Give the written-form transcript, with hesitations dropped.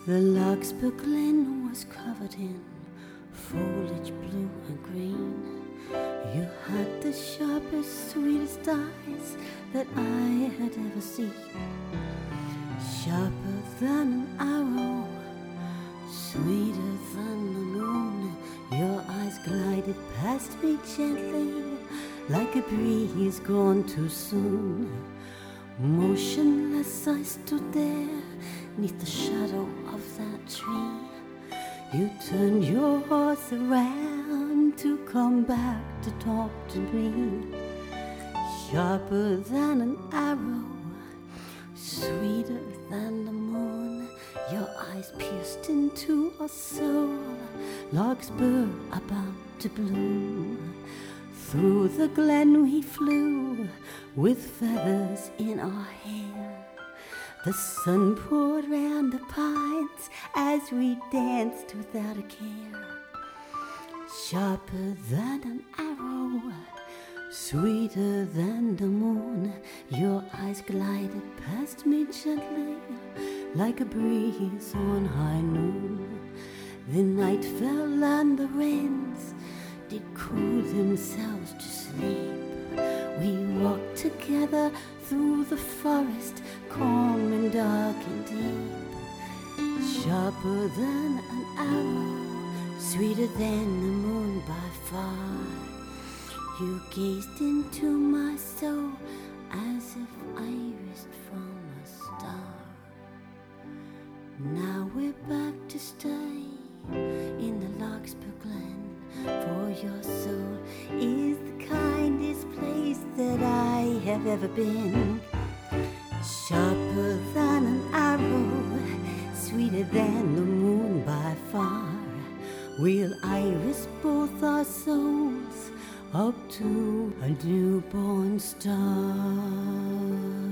The Larkspur Glen was covered in foliage blue and green. You had the sharpest, sweetest eyes that I had ever seen. Sharper than an arrow, sweeter than the moon. Your eyes glided past me gently, like a breeze gone too soon. Motionless I stood there, 'neath the shadow of that tree. You turned your horse around to come back to talk to me. Sharper than an arrow, sweeter than the moon. Your eyes pierced into a soul, larkspur about to bloom. Through the glen we flew, with feathers in our hair. The sun poured round the pines as we danced without a care. Sharper than an arrow, sweeter than the moon. Your eyes glided past me gently, like a breeze on high noon. The night fell and the winds did cool themselves to sleep. We walked together through the forest, calm and dark and deep. Sharper than an arrow, sweeter than the moon by far. You gazed into my soul as if irised from a star. Now we're back to stay in the Larkspur Glen, for your soul is the kindest place that I have ever been. Sharper than an arrow, sweeter than the moon by far. We'll iris both our souls up to a newborn star.